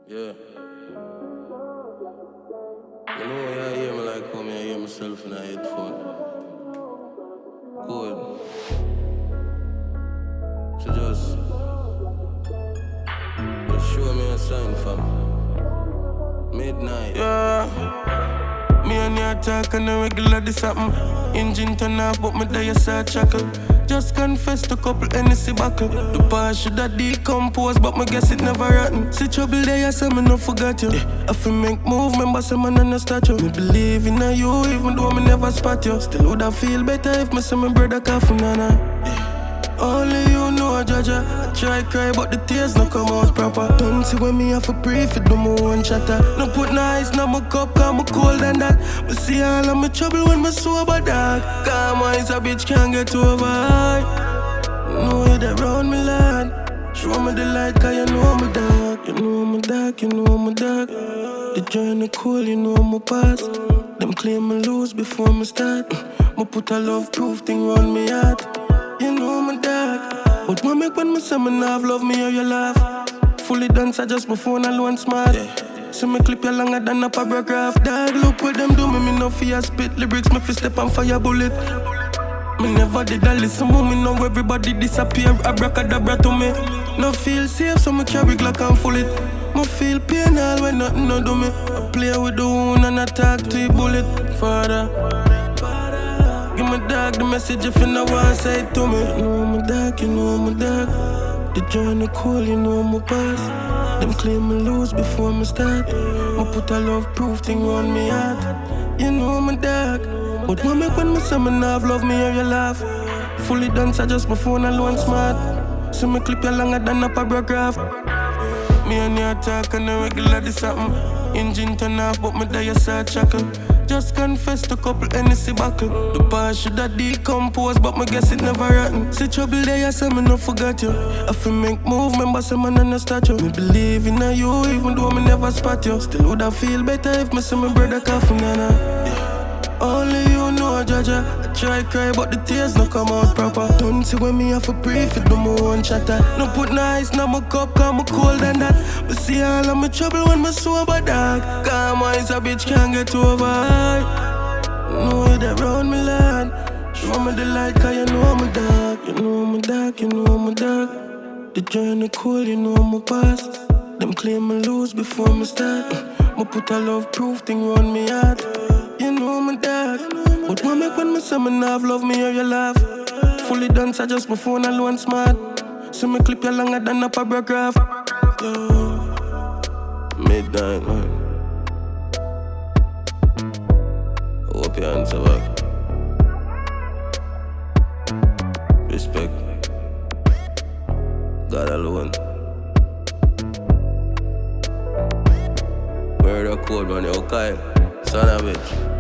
Yeah. You know when you hear me like how I hear myself in a headphone. Good. So just show me a sign fam. Midnight. Yeah. Me and you talk and a regular this happen. Engine turn off but me die start shackle. Just confess to couple Hennessy buckle. The past shoulda decompose but me guess it never rotten. See trouble there so me no forgot you. I feel make move, remember say man on a statue. Me believe in you even though me never spot you. Still woulda feel better if me see my brother cough nana. Only you know, Jaja. I try cry, but the tears no come out proper. Don't see when me have to pray for the one chatter. No put no ice in my cup, cause I'm cold and that. Me see all of my trouble when me sober, dog. Cause my eyes a bitch can't get over. Know you that round me, lad. Show me the light, cause you know I'm a dog. You know I'm a dog, you know I'm a dog. The journey cool, you know I'm a pass. Them claim me lose before me start. Me put a love proof thing round me heart. You know I'm a dog. But what make when me say me have love me or you laugh? Fully dance, I just my phone alone smart. So me clip you longer than a paragraph. Dog, look what them do me no fear spit lyrics, me fi step and fire bullet. Me never did a listen, me know everybody disappear. Abracadabra to me. No feel safe, so me carry Glock and full it. Me feel pain all when nothing no do me. I play with the wound and I talk to the bullet. Father, give my dog the message if you know what say it to me. You know I'm a dog, you know I'm a dog. The journey cool, you know I'm a pass. Them claim me lose before me start. Me put a love proof thing on me heart. You know I'm a dog. But what make when me say me have love me or you laugh? Fully dance, I just my phone alone smart. So me clip you longer than a paragraph. Me and you talk and a regular this happen. Engine turn off but me die start shackle. Just confess to couple Hennessy buckle. The past shoulda decompose but me guess it never rotten. See trouble there so me no forgot you. I feel make move, remember say man on a statue. Me believe in you even though me never spot you. Still woulda feel better if me see my brother cough nana. Only you know, Jaja. I try cry, but the tears no come out proper. Don't see when me have to pray for the one chatter. No put no ice in my cup, cause I'm cold and that. Me see all of my trouble when me sober, dog. Cause my eyes a bitch can't get over. Know you that round me, lad. Show me the light, cause you know I'm a dog. You know I'm a dog, you know I'm a dog. The journey cool, you know I'm a pass. Them claim me lose before me start. Me put a love proof thing round me heart. You know I'm a dog. But what make when me say me have love me or you laugh? Fully dance, I just my phone alone smart. So me clip you longer than a paragraph. Midnight, man. I hope you answer back. Respect. God alone. Murder code, man, you Kyle. Son of a bitch.